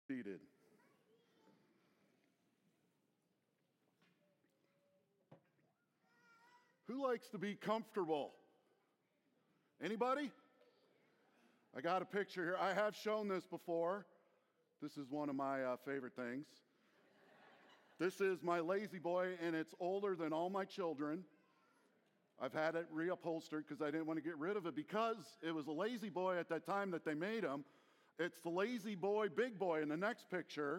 Seated. Who likes to be comfortable? Anybody? I got a picture here. I have shown this before. This is one of my favorite things. This is my Lazy Boy, and it's older than all my children. I've had it reupholstered because I didn't want to get rid of it because it was a Lazy Boy at that time that they made them. It's the Lazy Boy Big Boy in the next picture.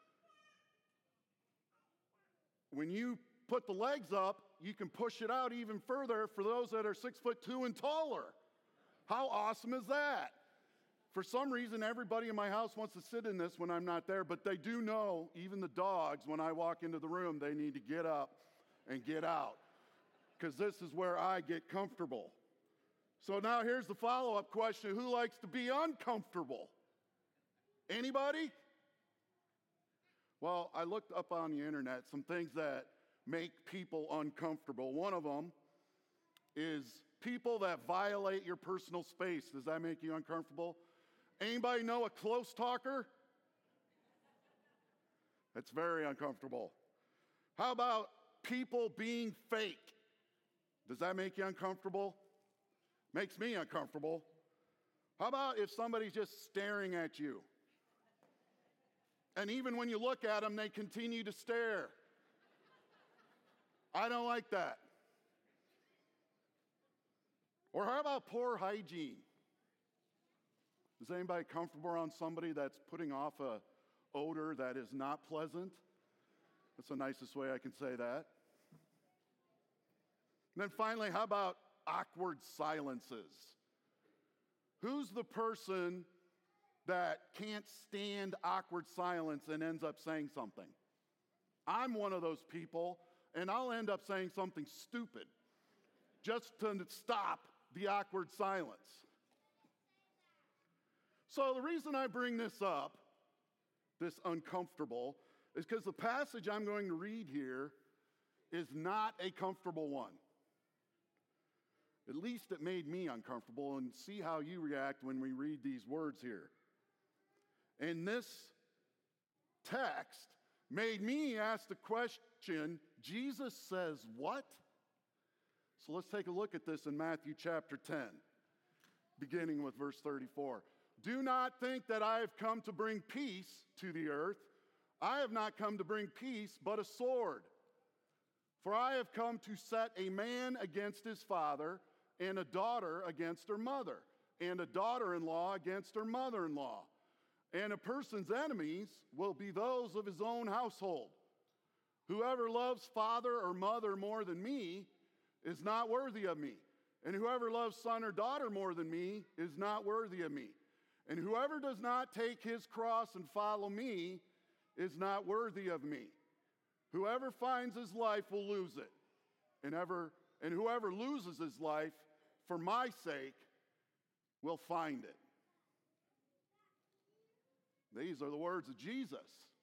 When you put the legs up, you can push it out even further for those that are 6'2" and taller. How awesome is that? For some reason, everybody in my house wants to sit in this when I'm not there, but they do know, even the dogs, when I walk into the room, they need to get up and get out, because this is where I get comfortable. So now here's the follow-up question. Who likes to be uncomfortable? Anybody? Well, I looked up on the internet some things that make people uncomfortable. One of them is people that violate your personal space. Does that make you uncomfortable? Anybody know a close talker? That's very uncomfortable. How about people being fake? Does that make you uncomfortable? Makes me uncomfortable. How about if somebody's just staring at you? And even when you look at them, they continue to stare. I don't like that. Or how about poor hygiene? Is anybody comfortable around somebody that's putting off a odor that is not pleasant? That's the nicest way I can say that. And then finally, how about awkward silences? Who's the person that can't stand awkward silence and ends up saying something? I'm one of those people, and I'll end up saying something stupid just to stop the awkward silence. So the reason I bring this up, this uncomfortable, is because the passage I'm going to read here is not a comfortable one. At least it made me uncomfortable, and see how you react when we read these words here. And this text made me ask the question, Jesus says what? So let's take a look at this in Matthew chapter 10, beginning with verse 34. Do not think that I have come to bring peace to the earth. I have not come to bring peace, but a sword. For I have come to set a man against his father, and a daughter against her mother, and a daughter-in-law against her mother-in-law. And a person's enemies will be those of his own household. Whoever loves father or mother more than me is not worthy of me. And whoever loves son or daughter more than me is not worthy of me. And whoever does not take his cross and follow me is not worthy of me. Whoever finds his life will lose it. And whoever loses his life for my sake will find it. These are the words of Jesus.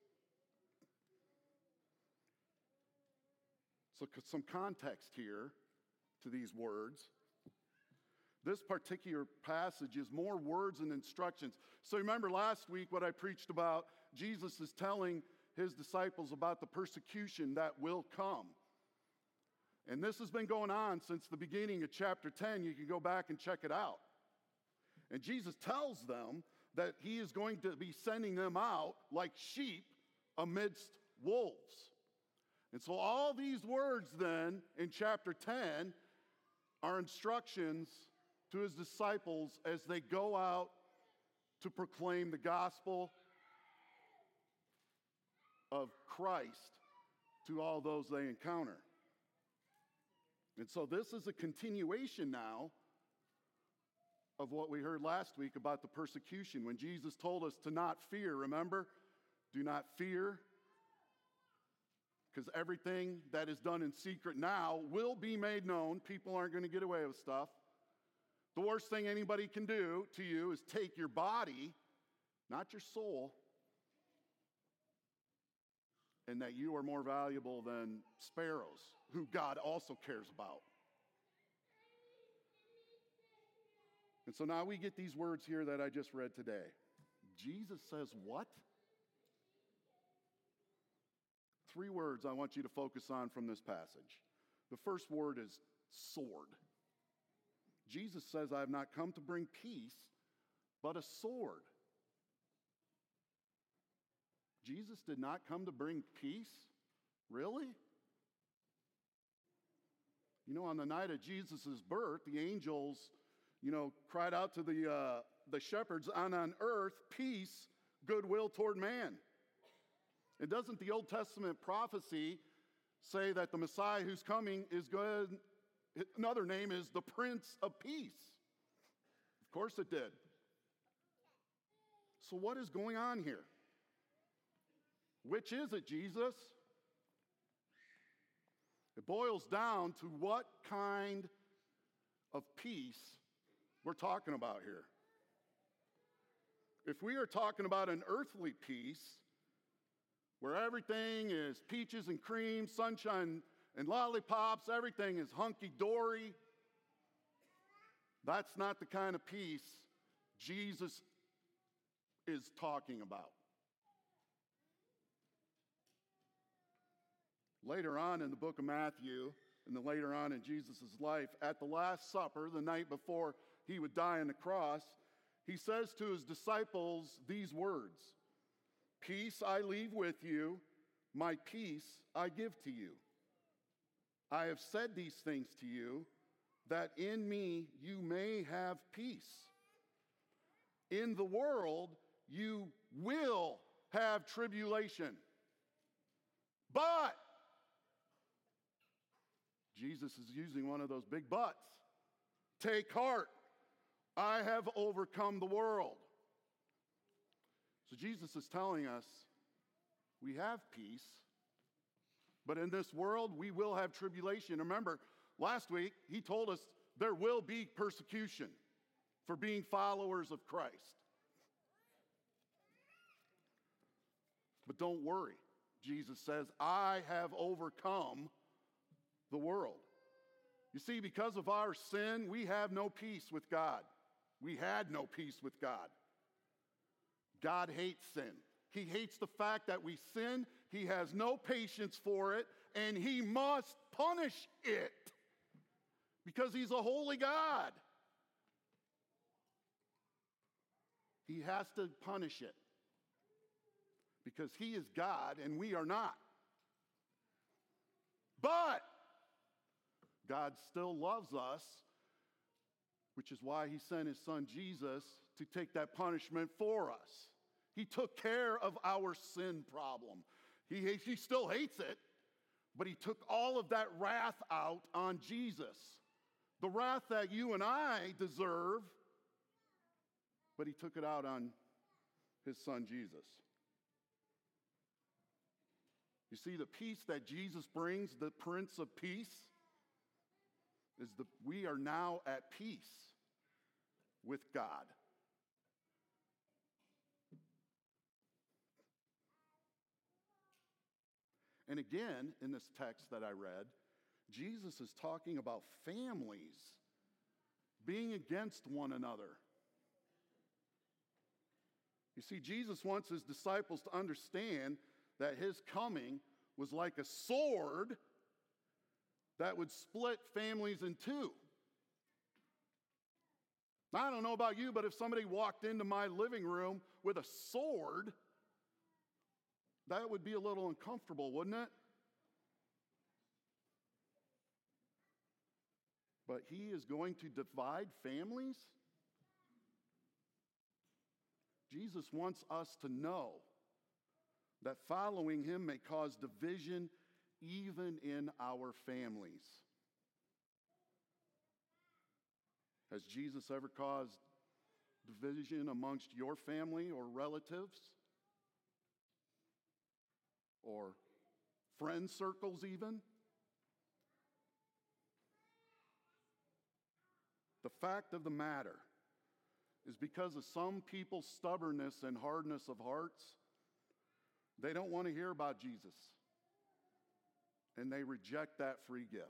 So some context here to these words. This particular passage is more words and instructions. So remember last week what I preached about, Jesus is telling his disciples about the persecution that will come. And this has been going on since the beginning of chapter 10. You can go back and check it out. And Jesus tells them that he is going to be sending them out like sheep amidst wolves. And so all these words then in chapter 10 are instructions to his disciples as they go out to proclaim the gospel of Christ to all those they encounter. And so this is a continuation now of what we heard last week about the persecution when Jesus told us to not fear, remember? Do not fear, because everything that is done in secret now will be made known. People aren't going to get away with stuff. The worst thing anybody can do to you is take your body, not your soul, and that you are more valuable than sparrows, who God also cares about. And so now we get these words here that I just read today. Jesus says what? Three words I want you to focus on from this passage. The first word is sword. Jesus says, I have not come to bring peace, but a sword. Jesus did not come to bring peace? Really? You know, on the night of Jesus' birth, the angels, cried out to the shepherds, on earth, peace, goodwill toward man. And doesn't the Old Testament prophecy say that the Messiah who's coming is good? Another name is the Prince of Peace. Of course it did. So what is going on here? Which is it, Jesus? It boils down to what kind of peace we're talking about here. If we are talking about an earthly peace, where everything is peaches and cream, sunshine and lollipops, everything is hunky-dory, that's not the kind of peace Jesus is talking about. Later on in the book of Matthew, and then later on in Jesus' life, at the Last Supper, the night before he would die on the cross, he says to his disciples these words, peace I leave with you, my peace I give to you. I have said these things to you, that in me you may have peace. In the world you will have tribulation. But Jesus is using one of those big buts. Take heart, I have overcome the world. So Jesus is telling us we have peace, but in this world we will have tribulation. Remember, last week he told us there will be persecution for being followers of Christ. But don't worry, Jesus says, I have overcome the world. You see, because of our sin, we have no peace with God. We had no peace with God. God hates sin. He hates the fact that we sin. He has no patience for it, and he must punish it because he's a holy God. He has to punish it because he is God and we are not. But God still loves us, which is why he sent his son Jesus to take that punishment for us. He took care of our sin problem. He still hates it, but he took all of that wrath out on Jesus. The wrath that you and I deserve, but he took it out on his son Jesus. You see, the peace that Jesus brings, the Prince of Peace, is we are now at peace with God. And again, in this text that I read, Jesus is talking about families being against one another. You see, Jesus wants his disciples to understand that his coming was like a sword that would split families in two. I don't know about you, but if somebody walked into my living room with a sword, that would be a little uncomfortable, wouldn't it? But he is going to divide families? Jesus wants us to know that following him may cause division even in our families. Has Jesus ever caused division amongst your family or relatives? Or friend circles even? The fact of the matter is because of some people's stubbornness and hardness of hearts, they don't want to hear about Jesus. And they reject that free gift.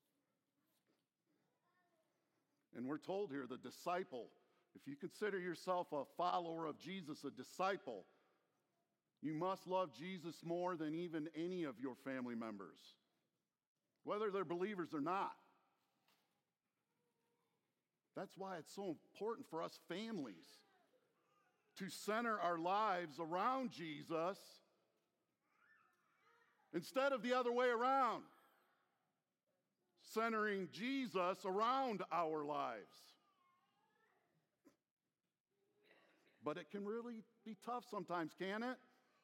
And we're told here, the disciple, if you consider yourself a follower of Jesus, a disciple, You must love Jesus more than even any of your family members, whether they're believers or not. That's why it's so important for us families to center our lives around Jesus instead of the other way around, centering Jesus around our lives. But it can really be tough sometimes, can't it?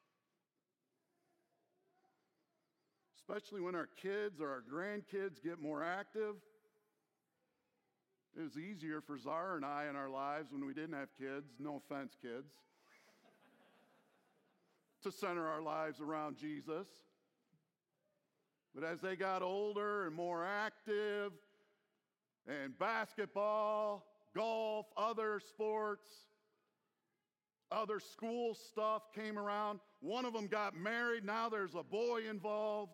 Especially when our kids or our grandkids get more active. It was easier for Zara and I in our lives when we didn't have kids, no offense, kids, to center our lives around Jesus. But as they got older and more active, and basketball, golf, other sports, other school stuff came around. One of them got married. Now there's a boy involved.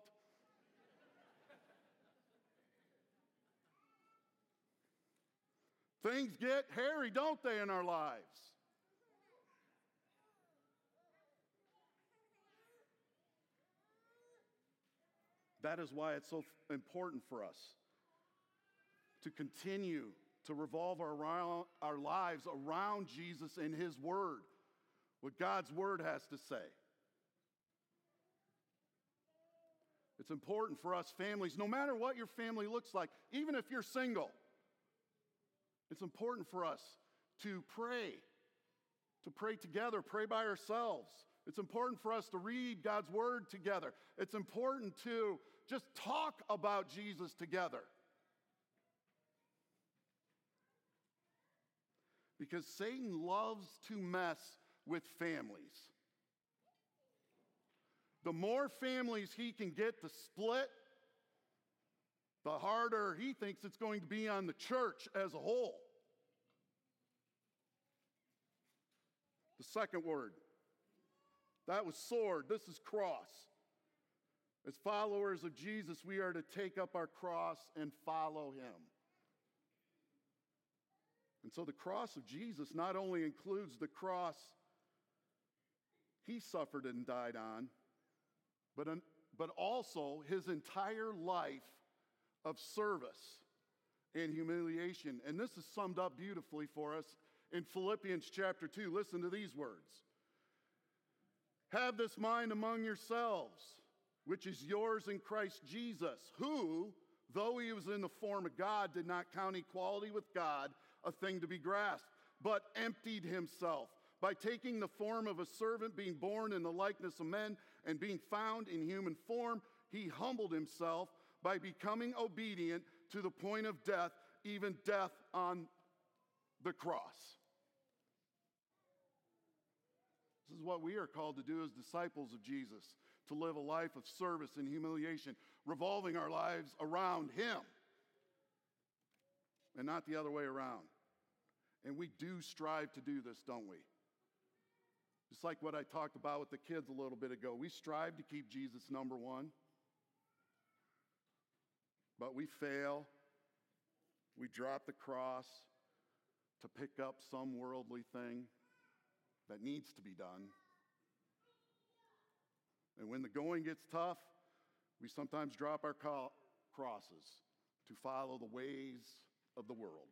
Things get hairy, don't they, in our lives? That is why it's so important for us to continue to revolve our lives around Jesus and His Word, what God's Word has to say. It's important for us families, no matter what your family looks like, even if you're single, it's important for us to pray together, pray by ourselves. It's important for us to read God's Word together. It's important to just talk about Jesus together. Because Satan loves to mess with families. The more families he can get to split, the harder he thinks it's going to be on the church as a whole. The second word, that was sword. This is cross. As followers of Jesus, we are to take up our cross and follow Him. And so the cross of Jesus not only includes the cross He suffered and died on, but also His entire life of service and humiliation. And this is summed up beautifully for us in Philippians chapter 2. Listen to these words. Have this mind among yourselves, which is yours in Christ Jesus, who, though He was in the form of God, did not count equality with God a thing to be grasped, but emptied Himself by taking the form of a servant, being born in the likeness of men, and being found in human form. He humbled Himself by becoming obedient to the point of death, even death on the cross. This is what we are called to do as disciples of Jesus, to live a life of service and humiliation, revolving our lives around Him and not the other way around. And we do strive to do this, don't we? Just like what I talked about with the kids a little bit ago. We strive to keep Jesus number one, but we fail. We drop the cross to pick up some worldly thing that needs to be done. And when the going gets tough, we sometimes drop our crosses to follow the ways of the world.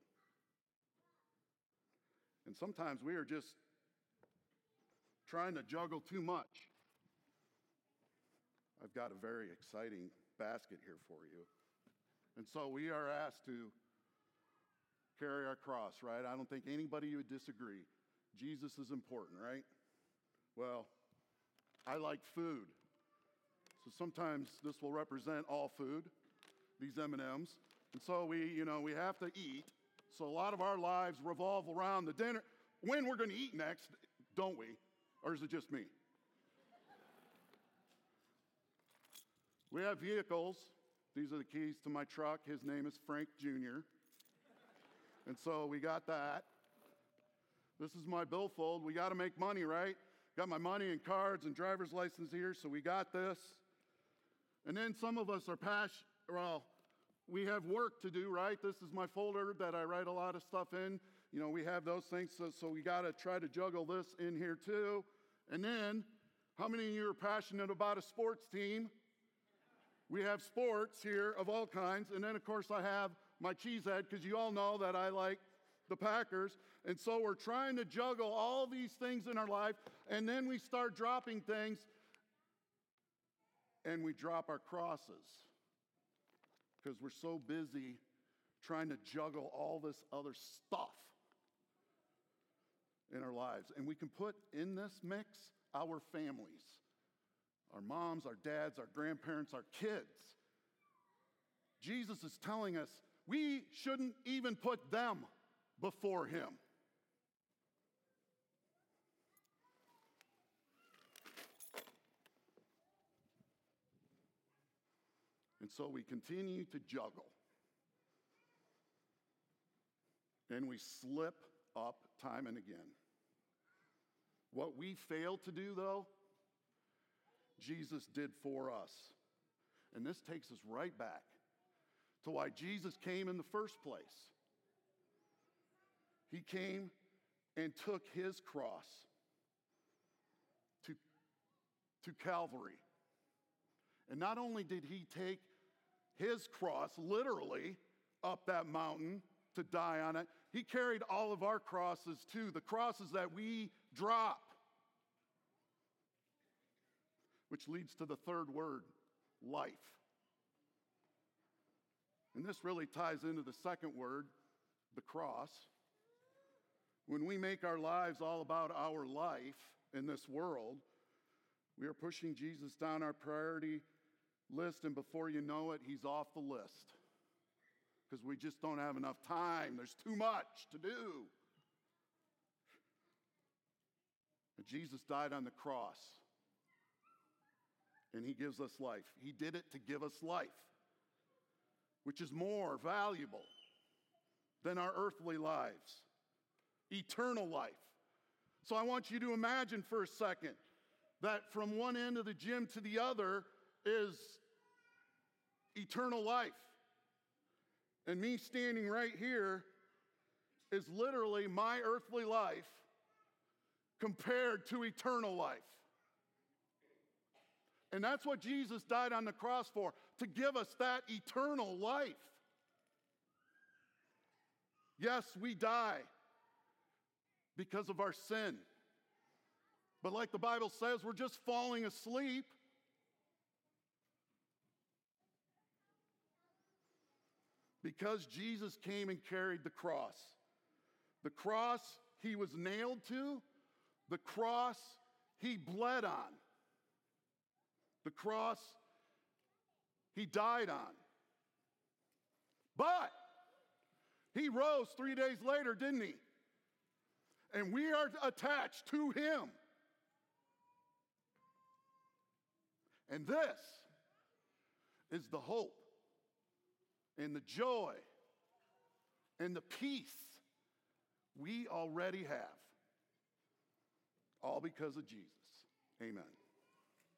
And sometimes we are just trying to juggle too much. I've got a very exciting basket here for you. And so we are asked to carry our cross, right? I don't think anybody would disagree. Jesus is important, right? Well, I like food. So sometimes this will represent all food, these M&Ms. And so we have to eat. So a lot of our lives revolve around the dinner, when we're going to eat next, don't we? Or is it just me? We have vehicles. These are the keys to my truck. His name is Frank Jr. And so we got that. This is my billfold. We got to make money, right? Got my money and cards and driver's license here, so we got this. And then some of us are we have work to do, right? This is my folder that I write a lot of stuff in. We have those things, so we got to try to juggle this in here too. And then, How many of you are passionate about a sports team? We have sports here of all kinds. And then, of course, I have my cheesehead, because you all know that I like the Packers. And so we're trying to juggle all these things in our life. And then we start dropping things, and we drop our crosses because we're so busy trying to juggle all this other stuff in our lives. And we can put in this mix our families, our moms, our dads, our grandparents, our kids. Jesus is telling us we shouldn't even put them before him. And so we continue to juggle. And we slip up time and again. What we fail to do, though, Jesus did for us. And this takes us right back to why Jesus came in the first place. He came and took his cross to Calvary. And not only did he take his cross literally up that mountain to die on it, he carried all of our crosses too, the crosses that we drop. Which leads to the third word, life. And this really ties into the second word, the cross. When we make our lives all about our life in this world, we are pushing Jesus down our priority list, and before you know it, he's off the list. Because we just don't have enough time. There's too much to do. But Jesus died on the cross. And he gives us life. He did it to give us life, which is more valuable than our earthly lives. Eternal life. So I want you to imagine for a second that from one end of the gym to the other is eternal life. And me standing right here is literally my earthly life compared to eternal life. And that's what Jesus died on the cross for, to give us that eternal life. Yes, we die because of our sin. But like the Bible says, we're just falling asleep. Because Jesus came and carried the cross. The cross he was nailed to, the cross he bled on. The cross he died on. But he rose 3 days later, didn't he? And we are attached to him. And this is the hope and the joy and the peace we already have. All because of Jesus. Amen.